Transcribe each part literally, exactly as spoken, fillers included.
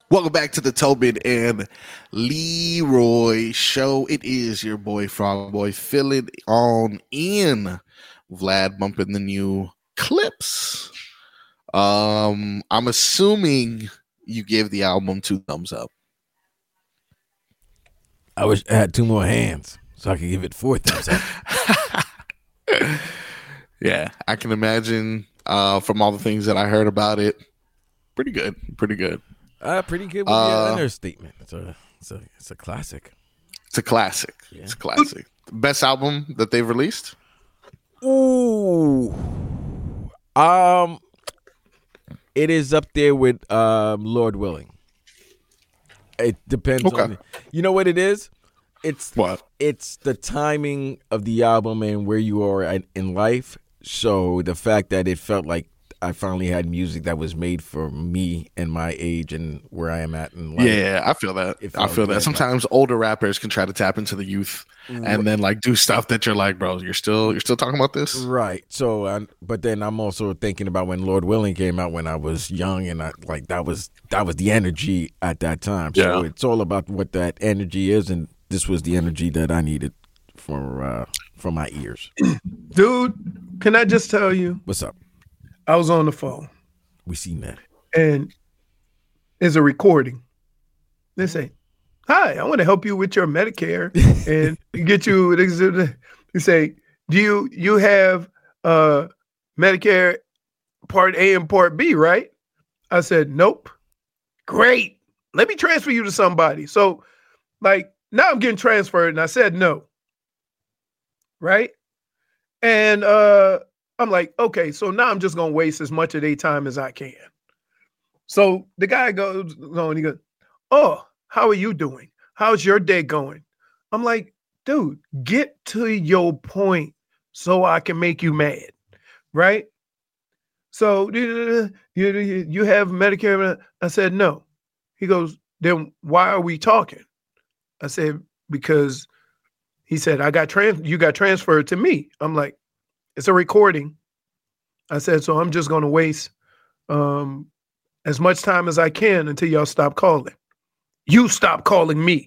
Welcome back to the Tobin and Leroy show. It is your boy Frog Boy filling on in. Vlad bumping the new clips. Um, I'm assuming you gave the album two thumbs up. I wish I had two more hands so I could give it four thumbs up. Yeah, I can imagine uh, from all the things that I heard about it. Pretty good. Pretty good. Uh, pretty good would be Uh, an understatement. It's a, it's a, it's a classic. It's a classic. Yeah. It's a classic. Best album that they've released? Ooh, um, it is up there with um, Lord Willing. It depends Okay. on the, you know what it is. It's What? It's the timing of the album and where you are in, in life. So the fact that it felt like I finally had music that was made for me and my age and where I am at in life. Yeah, I feel that. It I felt feel that. good. Sometimes older rappers can try to tap into the youth and then like do stuff that you're like, bro, you're still you're still talking about this? Right. So, um, but then I'm also thinking about when Lord Willing came out when I was young, and I like that was that was the energy at that time. So Yeah. it's all about what that energy is, and this was the energy that I needed for uh, for my ears. Dude, can I just tell you, What's up? I was on the phone We seen that. and it's a recording. They say, "Hi, I want to help you with your Medicare and get you." They say, "Do you you have uh Medicare Part A and Part B, right?" I said, "Nope." Great. Let me transfer you to somebody. So, like, now I'm getting transferred, and I said no. Right? And uh I'm like, okay, so now I'm just gonna waste as much of their time as I can. So the guy goes on, he goes, "Oh, how are you doing? How's your day going?" I'm like, dude, get to your point so I can make you mad, right? So you, you, you have Medicare? I said, no. He goes, then why are we talking? I said, because he said, I got trans you got transferred to me. I'm like, it's a recording. I said, so I'm just gonna waste um as much time as I can until y'all stop calling. You stop calling me.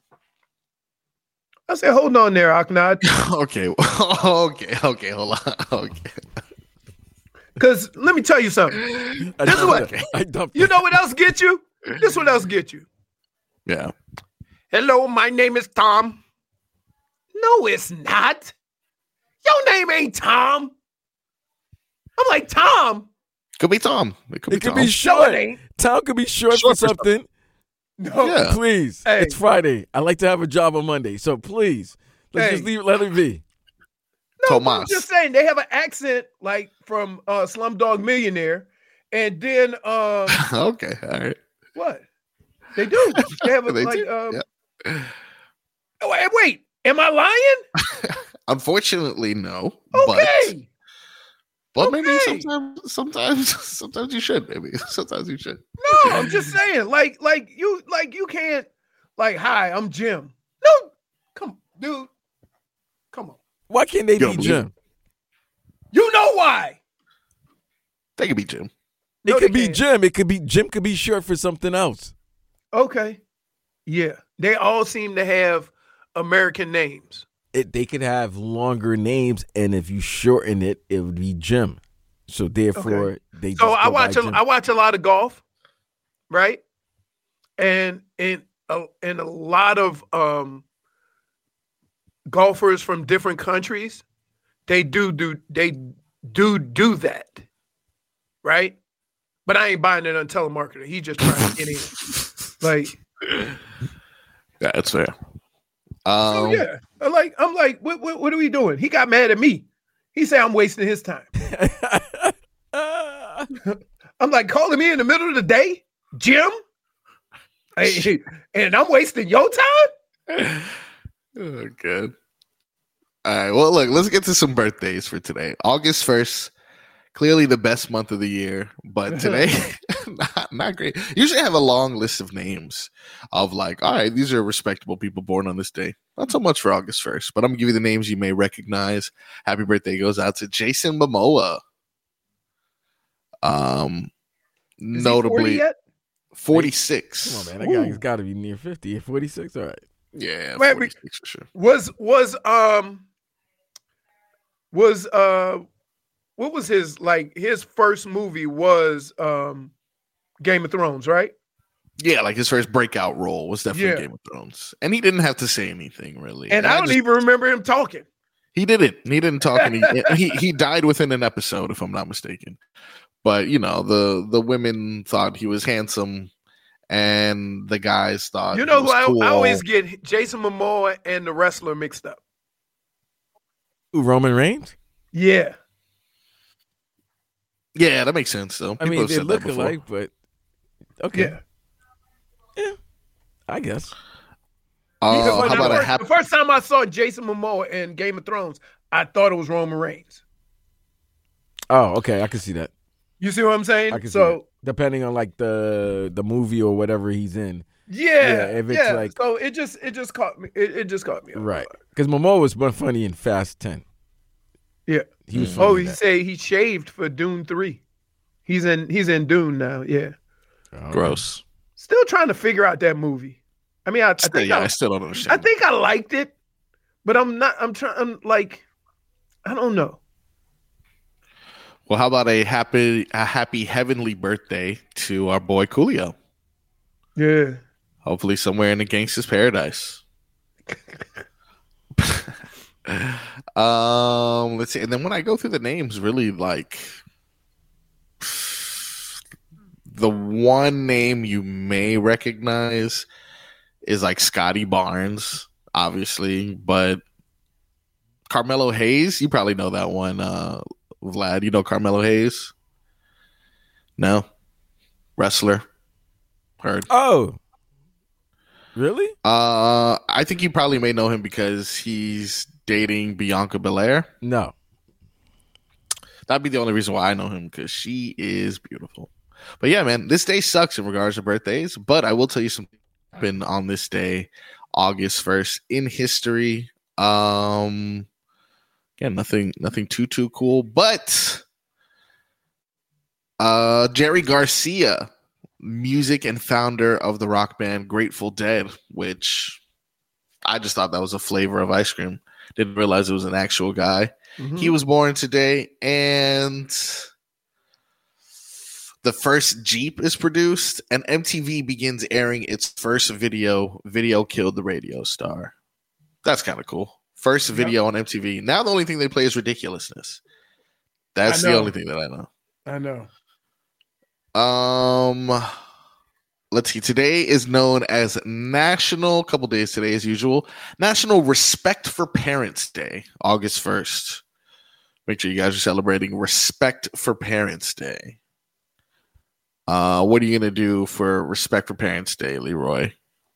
I said, hold on there, Aknad. okay. okay. Okay. Hold on. Okay. Because let me tell you something. I This is what dumped it. I dumped you it. know what else get you? This what else get you. Yeah. Hello, my name is Tom. No, it's not. Your name ain't Tom. I'm like, Tom. Could be Tom. It could be It could Tom. be No, short. it ain't. Tom could be short, Short for for something. No. Yeah. Please, Hey. it's Friday. I like to have a job on Monday, so please, let's Hey. just leave. Let it be. No, but I'm Tomas. just saying they have an accent like from uh, Slumdog Millionaire, and then um, okay. All right. what they do? They have a They like. do, Um, yeah. oh, wait, wait, am I lying? Unfortunately, no. Okay, But, but maybe Okay. sometimes, sometimes, sometimes you should. Maybe sometimes you should. no, I'm just saying, like, like you, like you can't, like, hi, I'm Jim. No, come, dude, come on. Why can't they You don't be believe Jim? You know why? They could be Jim. It No, could they be can't. Jim. It could be Jim. Could be short for something else. Okay, yeah, they all seem to have American names. It, they could have longer names, and if you shorten it, it would be Jim. So therefore, Okay. they just So go I by watch a, Jim. I watch a lot of golf, right? And in a, and a lot of um, golfers from different countries, they do do they do do that, right? But I ain't buying it on telemarketer. He just trying to get in. Like, Yeah, that's fair. oh Um, yeah, I'm like I'm like, what, what what are we doing? He got mad at me. He said I'm wasting his time. I'm like, calling me in the middle of the day, Jim? Hey, and I'm wasting your time? oh, good. All right. Well, look, let's get to some birthdays for today. August first, clearly the best month of the year, but today, not, not great. Usually I have a long list of names of like, all right, these are respectable people born on this day. Not so much for August first, but I'm going to give you the names you may recognize. Happy birthday goes out to Jason Momoa. Um, Is he forty notably, yet? forty-six. Come on, man. That guy's got to be near fifty. forty-six, all right. Yeah, Man, forty-six for sure. Was was um was uh what was his like his first movie was um Game of Thrones, right? Yeah, like his first breakout role was definitely Yeah. Game of Thrones. And he didn't have to say anything really. And I don't just- even remember him talking. He didn't. He didn't talk any he he died within an episode, if I'm not mistaken. But you know, the the women thought he was handsome and the guys thought You know he who was I, cool. I always get Jason Momoa and the wrestler mixed up. Ooh, Roman Reigns? Yeah. Yeah, that makes sense though. I People mean, have they said that look before. alike, but okay. Yeah. Yeah, I guess. Uh, Because how when I about a first- happy the first time I saw Jason Momoa in Game of Thrones, I thought it was Roman Reigns. Oh, okay. I can see that. You see what I'm saying? I can see so that. Depending on like the the movie or whatever he's in. yeah, Yeah, if it's yeah. like- so it just it just caught me. It, it just caught me. off Right. guard. Because Momoa was more funny in Fast ten. Yeah. He was Mm. funny. Oh, in he that. say he shaved for Dune three. He's in he's in Dune now. Yeah. Oh, gross. Still trying to figure out that movie. I mean, I, I Still, think yeah, I, I still don't I understand. think I liked it, but I'm not. I'm trying. I'm like, I don't know. Well, how about a happy a happy heavenly birthday to our boy Coolio? Yeah. Hopefully somewhere in the gangster's paradise. um, let's see. And then when I go through the names, really like the one name you may recognize is like Scotty Barnes, obviously, but Carmelo Hayes, you probably know that one, uh, Vlad. You know Carmelo Hayes? No? Wrestler? Heard. Oh. Really? Uh, I think you probably may know him because he's dating Bianca Belair. No. That'd be the only reason why I know him, because she is beautiful. But yeah, man, this day sucks in regards to birthdays. But I will tell you something happened on this day, August first, in history. Um, again, nothing, nothing too too cool. But uh, Jerry Garcia, music and founder of the rock band Grateful Dead, which I just thought that was a flavor of ice cream. Didn't realize it was an actual guy. Mhm. He was born today, and the first Jeep is produced, and M T V begins airing its first video. Video killed the radio star. That's kind of cool. First video on M T V. Now the only thing they play is ridiculousness. That's I the know. only thing that I know. I know. Um, let's see. Today is known as National, a couple days today as usual, National Respect for Parents Day, August first. Make sure you guys are celebrating Respect for Parents Day. Uh, what are you going to do for Respect for Parents Day, Leroy?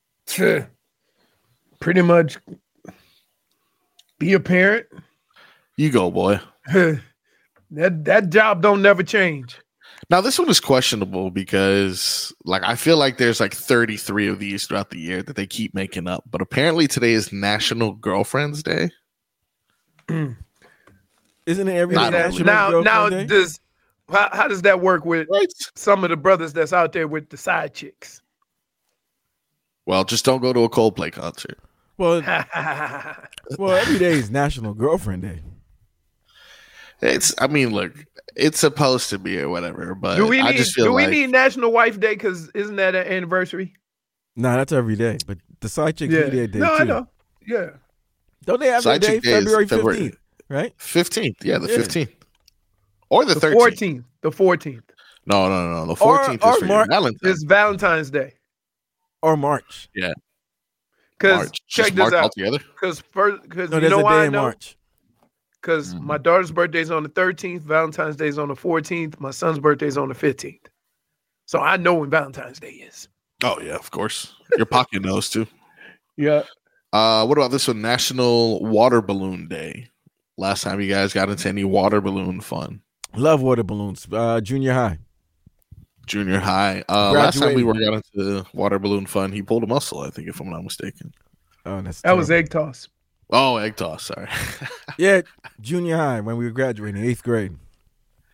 Pretty much be a parent. You go, boy. that that job don't never change. Now, this one is questionable because, like, I feel like there's like thirty-three of these throughout the year that they keep making up. But apparently today is National Girlfriends Day. Isn't it every Not day really. National now, Girlfriend now Day? does how, how does that work with Right. some of the brothers that's out there with the side chicks? Well, just don't go to a Coldplay concert. Well, well, every day is National Girlfriend Day. It's, I mean, look, it's supposed to be or whatever, but do we I need just feel do we like need National Wife Day? Because isn't that an anniversary? Nah, that's every day. But the side chicks Yeah. need their day No, too. I know. Yeah. Don't they have their Side day chick day is February February. fifteenth? Right? fifteenth. Yeah, the Yeah. fifteenth. Or the The thirteenth. fourteenth. The fourteenth No, no, no, no. The Or- fourteenth or is for your March- Valentine's. is Valentine's Day. Or March? Because March. check Just this March out. altogether. Because first, because No, you there's know a why day I in know? March. Because Mhm. my daughter's birthday's on the thirteenth, Valentine's Day's on the fourteenth, my son's birthday's on the fifteenth. So I know when Valentine's Day is. Oh, yeah, of course. Your pocket knows too. Yeah. Uh, what about this one? National Water Balloon Day. Last time you guys got into any water balloon fun? Love water balloons. Uh, junior high. Junior high. Uh, last time we were Graduated. got into water balloon fun, he pulled a muscle, I think, if I'm not mistaken. Oh, that's That was terrible. egg toss. Oh, egg toss. Sorry. Yeah, junior high when we were graduating, eighth grade.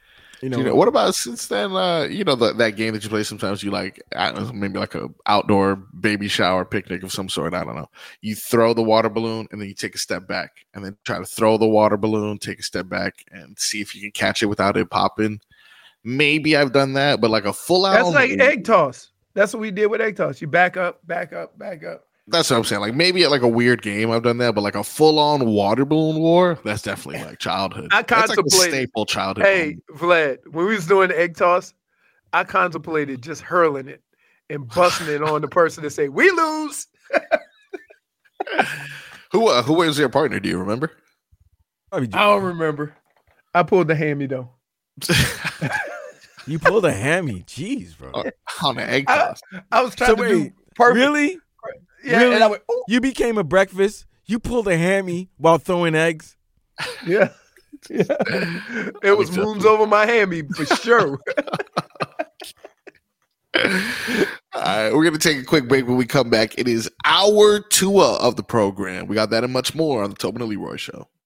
You You know, what about since then? Uh, you know, the, that game that you play sometimes. You like I don't know, maybe like a outdoor baby shower picnic of some sort. I don't know. You throw the water balloon and then you take a step back, and then try to throw the water balloon, take a step back, and see if you can catch it without it popping. Maybe I've done that, but like a full out. That's like egg toss. That's what we did with egg toss. You back up, back up, back up. That's what I'm saying. Like maybe at like a weird game I've done that, but like a full on water balloon war, that's definitely like childhood. I contemplated That's like a staple childhood. Hey, Vlad, when we was doing the egg toss, I contemplated just hurling it and busting it on the person to say, "We lose." who uh, who was your partner? Do you remember? I don't remember. I pulled the hammy though. You pulled a hammy, jeez, bro. On, on an egg toss. I, I was trying So to wait, do perfect. really? Yeah, Really? and I went, "Ooh." You became a breakfast. You pulled a hammy while throwing eggs. Yeah. Yeah. It was moons over my hammy for sure. All right, we're going to take a quick break. When we come back, it is hour two of the program. We got that and much more on the Tobin and Leroy Show.